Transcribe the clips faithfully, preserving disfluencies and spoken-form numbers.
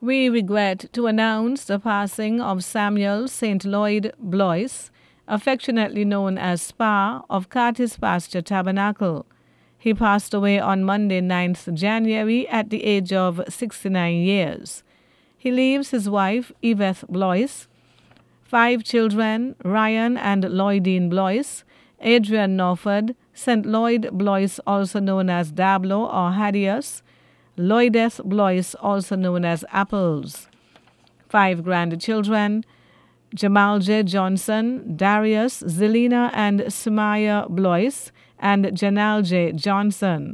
We regret to announce the passing of Samuel Saint Lloyd Blois, affectionately known as Spa, of Curtis Pasture Tabernacle. He passed away on Monday, ninth January, at the age of sixty-nine years. He leaves his wife, Yvette Blois, five children, Ryan and Lloydine Blois, Adrian Norford, Saint Lloyd Blois, also known as Dablo or Hadius, Lloydeth Blois, also known as Apples. Five grandchildren, Jamal J. Johnson, Darius, Zelina and Sumaya Blois, and Janal J. Johnson.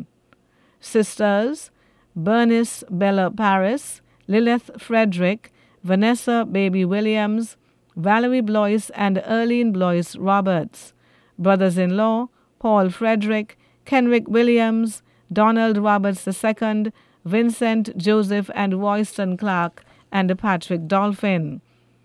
Sisters, Bernice Bella Paris, Lilith Frederick, Vanessa Baby Williams, Valerie Blois, and Erlene Blois Roberts. Brothers-in-law, Paul Frederick, Kenrick Williams, Donald Roberts the Second, Vincent Joseph and Royston Clark, and Patrick Dolphin.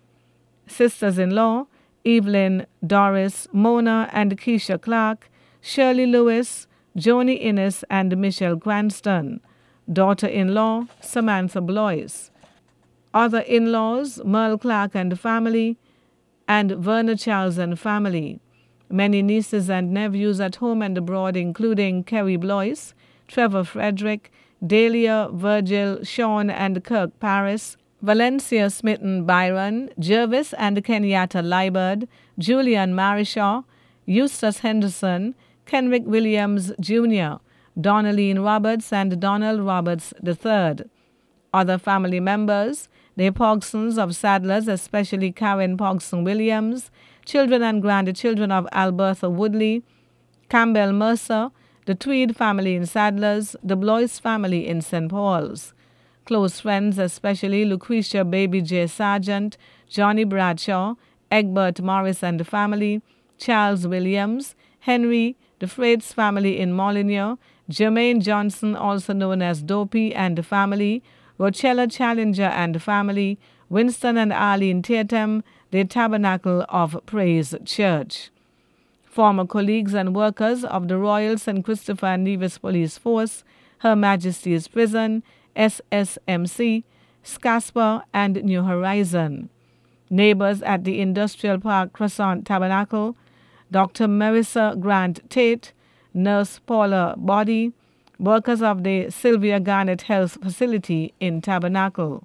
Sisters-in-law, Evelyn, Doris, Mona, and Keisha Clark, Shirley Lewis, Joni Innes, and Michelle Cranston. Daughter-in-law, Samantha Blois. Other in-laws, Merle Clark and family, and Verna Charles and family. Many nieces and nephews at home and abroad, including Kerry Blois, Trevor Frederick, Dahlia, Virgil, Sean, and Kirk Paris, Valencia Smitten Byron, Jervis and Kenyatta Liebert, Julian Marishaw, Eustace Henderson, Kenrick Williams Junior, Donaline Roberts, and Donald Roberts the Third. Other family members, the Pogsons of Sadlers, especially Karen Pogson Williams, children and grandchildren of Albertha Woodley, Campbell Mercer, the Tweed family in Sadlers, the Blois family in Saint Paul's. Close friends, especially Lucretia Baby J. Sargent, Johnny Bradshaw, Egbert Morris and the family, Charles Williams, Henry, the Freights family in Molyneux, Jermaine Johnson, also known as Dopey, and the family, Rochella Challenger and the family, Winston and Arlene Tatum, the Tabernacle of Praise Church. Former colleagues and workers of the Royal Saint Christopher and Nevis Police Force, Her Majesty's Prison, S S M C, SCASPA, and New Horizon. Neighbors at the Industrial Park Crescent Tabernacle, Doctor Marissa Grant Tate, Nurse Paula Body, workers of the Sylvia Garnett Health Facility in Tabernacle.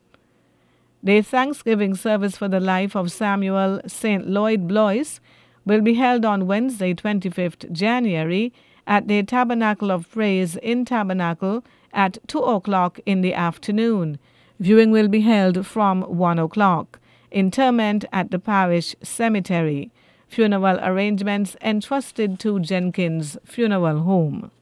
The Thanksgiving service for the life of Samuel Saint Lloyd Blois will be held on Wednesday, twenty-fifth January, at the Tabernacle of Praise in Tabernacle at two o'clock in the afternoon. Viewing will be held from one o'clock. Interment at the parish cemetery. Funeral arrangements entrusted to Jenkins Funeral Home.